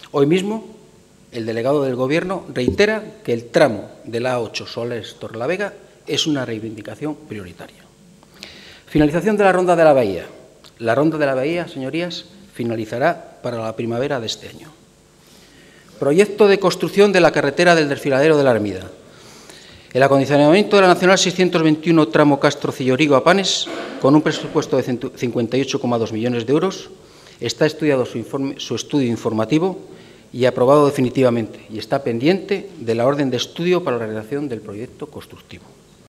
Hoy mismo, el delegado del Gobierno reitera que el tramo de la A8 Solares-Torrelavega es una reivindicación prioritaria. Finalización de la Ronda de la Bahía. La Ronda de la Bahía, señorías, finalizará para la primavera de este año. Proyecto de construcción de la carretera del Desfiladero de la Ermida. El acondicionamiento de la Nacional 621 tramo Castro-Cillorigo a Panes, con un presupuesto de 58,2 millones de euros, está estudiado su estudio informativo y aprobado definitivamente, y está pendiente de la orden de estudio para la realización del proyecto constructivo.